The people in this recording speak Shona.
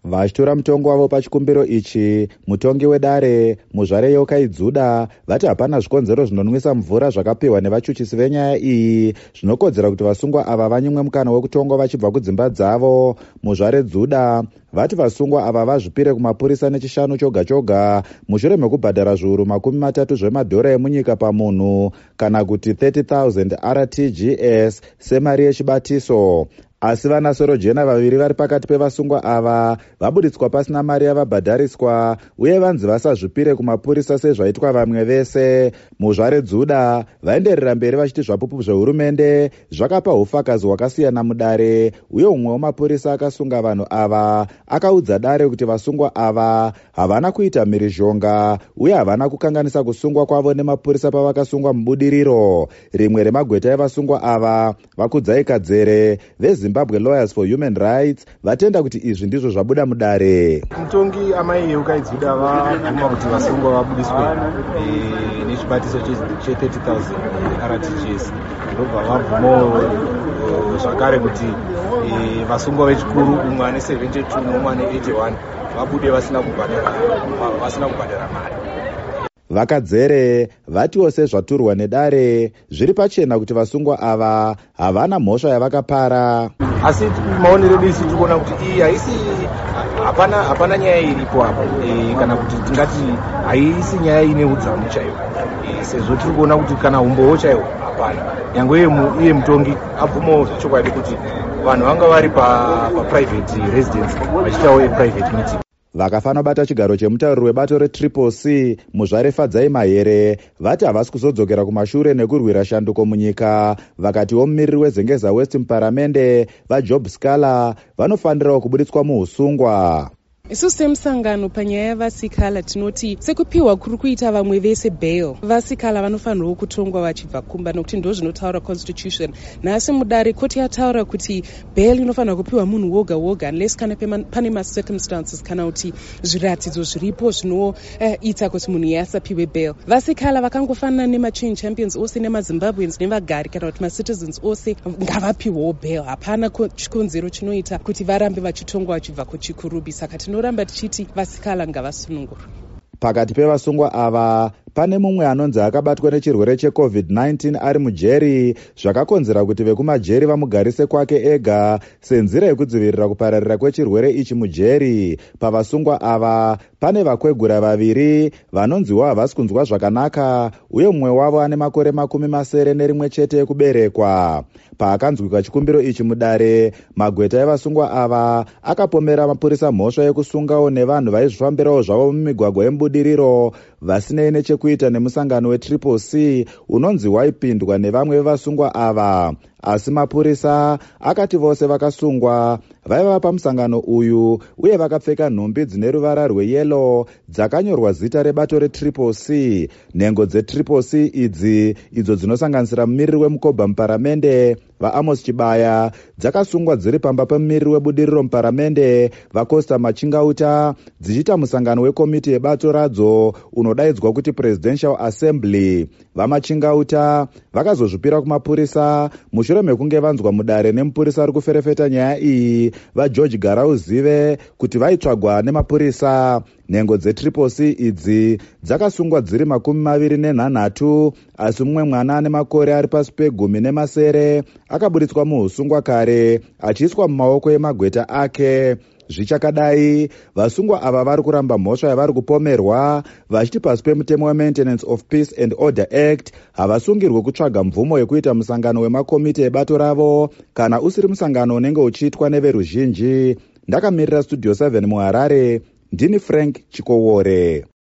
Vachitora mutongo wavo pachikumbiro ichi, mutongi wedare Muzvare Yokai Dzuda vati hapana zvikonzero zvinonwisa mvura zvakapiwa nevachuchisi venyaya iyi zvinokodzera kuti vasungwa ava vanyimwe mukana wekutongwa vachibva kudzimba dzavo. Muzvare Dzuda vati vasungwa ava vazvipire kumapurisa nechishanu choga choga mushure mekubhadhara zviuru $30 zvemadhora emunyika pamunhu kana kuti 30,000 RTGS semari yechibatiso. Asi vanasoro jena vaviri vari pakati pevasungwa ava vabuditswa pasina mari yavabhadhariswa uye vanzi vasazvipire kumapurisa sezvaitwa vamwe vese. Muzvare Dzuda vaenderera mberi vachiti zvapupu zvehurumende zvakapa ufakazi hwakasiyana mudare uye umwe wemapurisa akasunga vanhu ava akaudza dare kuti vasungwa ava havana kuita mhirizhonga uye havana kukanganisa kusungwa kwavo nemapurisa pavakasungwa mubudiriro. Rimwe remagweta evasungwa ava Vakudzai Kadzere veZimbabwe Lawyers for Human Rights vatenda kuti izvi ndizvo zvabuda mudare. Mutongi amai Yokai Dzuda vabvuma kuti vasungwa vabudiswe nechibatiso che30,000 RTGS ndobva vabvumawo zvakare kuti vasungwa vechikuru umwe ane 72 nomwe ane 81 vabude vasina kubhadhara mari. Vakadzere vatiwo sezvaturwa nedare zviri pachena kuti vasungwa ava havana mhosva yavakapara. Asi maonero edu isi tikuona kuti iyi haisi hapana nyaya iripo apa kana kuti tingati haisi nyaya ine udzamu chaiwo sezvo tiri kuona kuti kana umbowo chaiwo hapana. Nyangwe iye mutongi abvumawo zvechokwadi kuti vanhu vanga vari pa-private residence vachitawo private meeting. Vakafana bata chigaro chemutauriri webato reCCC Muzvare Fadzai Mahere vati havasi kuzodzokera kumashure nekurwira shanduko munyika. Vakatiwo mumiriri weZengeza West muparamende vaJob Scala vanofanirawo kubuditswa muusungwa. Isusu semusangano panyaya yavasikala tinoti sekupiwa kuri kuita vamwe vese bail, vasikala vanofanirwa kutongwa vachibva kumba nokuti ndo zvinotaura constitution. Nhasi mudare koti yataura kuti bail inofanirwa kupiwa munhu woga woga unless kana pane macircumstances kana kuti zviratidzo zviripo zvinoita kuti munhu asapiwe bail. Vasikala vakangofanana nemachange champions ose nemaZimbabweans nevagari kana kuti macitizens ose ngavapiwewo bail. Hapana chikonzero chinoita kuti varambe vachitongwa vachibva kuchikurubi. Saka tinoramba tichiti vasikala ngavasunungurwe. Pakati pevasungwa ava pane mumwe anonzi akabatwa nechirwere cheCovid-19 ari mujeri zvakakonzera kuti vekumajeri vamugarise kwake ega senzira yekudzivirira kupararira kwechirwere ichi mujeri. Pavasungwa ava pane vakwegura vaviri vanonziwo havasi kunzwa zvakanaka uye mumwe wavo ane makore 71 chete ekuberekwa. Paakanzwika chikumbiro ichi mudare, magweta evasungwa ava akapomera mapurisa mhosva yekusungawo nevanhu vaizvifambirawo zvavo mumigwagwa yemubudiriro vasinei nechekuita nemusangano weCCC unonzi waipindwa nevamwe vevasungwa ava. Asi mapurisa akati vose vakasungwa vaiva pamusangano uyu uye vakapfeka nhumbi dzine ruvara rweyelo dzakanyorwa zita rebato reCCC. Nhengo dzeCCC idzi idzo dzinosanganisira mumiriri wemukobha muparamende vaAmos Chibaya dzakasungwa dziri pamba pemumiriri webudiriro muparamende vaCosta Machingauta dzichiita musangano wekomiti yebato radzo unodaidzwa kuti Presidential Assembly. VaMachingauta vakazozvipira kumapurisa mushure mekunge vanzwa mudare nemupurisa ari kuferefeta nyaya iyi vaGeorge Garauzive kuti vaitsvagwa nemapurisa. Nhengo dzeCCC idzi dzakasungwa dziri 23 asi mumwe mwana ane makore ari pasi pe10 akabuditswa muusungwa kare achiiswa mumaoko emagweta ake. Zvichakadai, vasungwa ava vari kuramba mhosva yavari kupomerwa vachiti pasi pemutemo weMaintenance of Peace and Order Act havasungirwe kutsvaga mvumo yekuita musangano wemakomiti ebato ravo kana usiri musangano unenge uchiitwa neveruzhinji. Ndakamirira Studio 7 muHarare, ndini Frank Chikowore.